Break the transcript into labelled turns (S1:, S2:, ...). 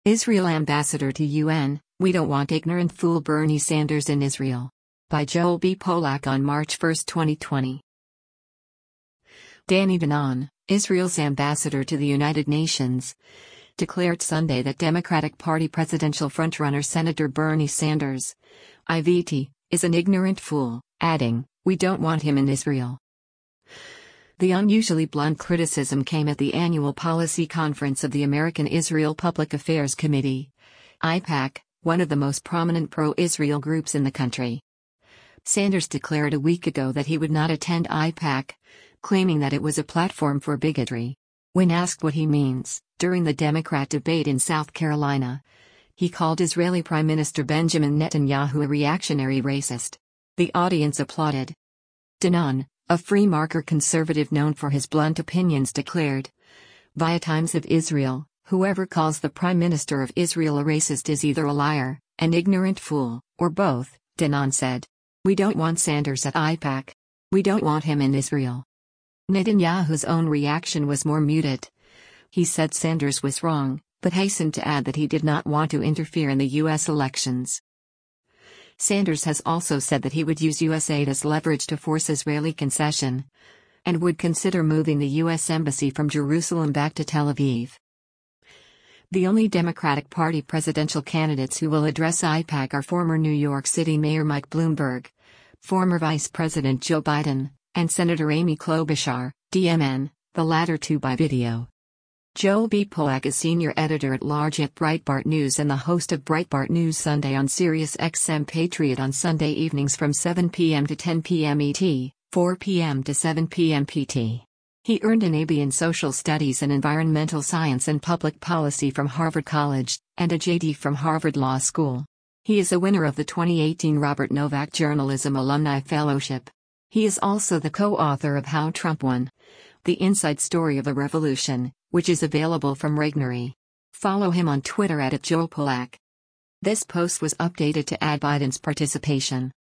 S1: Israel Ambassador to UN, "We don't want ignorant fool Bernie Sanders in Israel." By Joel B. Polak on March 1, 2020. Danny Danon, Israel's ambassador to the United Nations, declared Sunday that Democratic Party presidential frontrunner Senator Bernie Sanders, IVT, is an ignorant fool, adding, "We don't want him in Israel." The unusually blunt criticism came at the annual policy conference of the American Israel Public Affairs Committee, AIPAC, one of the most prominent pro-Israel groups in the country. Sanders declared a week ago that he would not attend AIPAC, claiming that it was a platform for bigotry. When asked what he means, during the Democrat debate in South Carolina, he called Israeli Prime Minister Benjamin Netanyahu a reactionary racist. The audience applauded. Danon, a free marker conservative known for his blunt opinions, declared, via Times of Israel, "Whoever calls the Prime Minister of Israel a racist is either a liar, an ignorant fool, or both," Danon said. "We don't want Sanders at AIPAC. We don't want him in Israel." Netanyahu's own reaction was more muted. He said Sanders was wrong, but hastened to add that he did not want to interfere in the U.S. elections. Sanders has also said that he would use U.S. aid as leverage to force Israeli concession, and would consider moving the U.S. embassy from Jerusalem back to Tel Aviv. The only Democratic Party presidential candidates who will address AIPAC are former New York City Mayor Mike Bloomberg, former Vice President Joe Biden, and Senator Amy Klobuchar, DMN, the latter two by video. Joel B. Polak is senior editor-at-large at Breitbart News and the host of Breitbart News Sunday on Sirius XM Patriot on Sunday evenings from 7 p.m. to 10 p.m. ET, 4 p.m. to 7 p.m. PT. He earned an AB in Social Studies and Environmental Science and Public Policy from Harvard College, and a JD from Harvard Law School. He is a winner of the 2018 Robert Novak Journalism Alumni Fellowship. He is also the co-author of How Trump Won: The Inside Story of a Revolution, which is available from Regnery. Follow him on Twitter @JoelPolak. This post was updated to add Biden's participation.